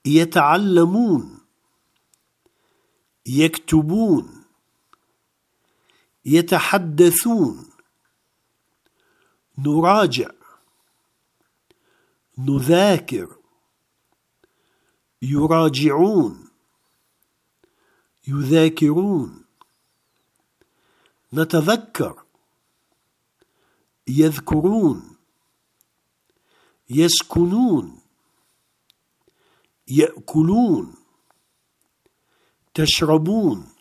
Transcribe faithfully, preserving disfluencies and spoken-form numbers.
يتعلمون، يكتبون، يتحدثون، نراجع، نذاكر، يراجعون، يذاكرون، نتذكر، يذكرون، يسكنون، يأكلون، تشربون،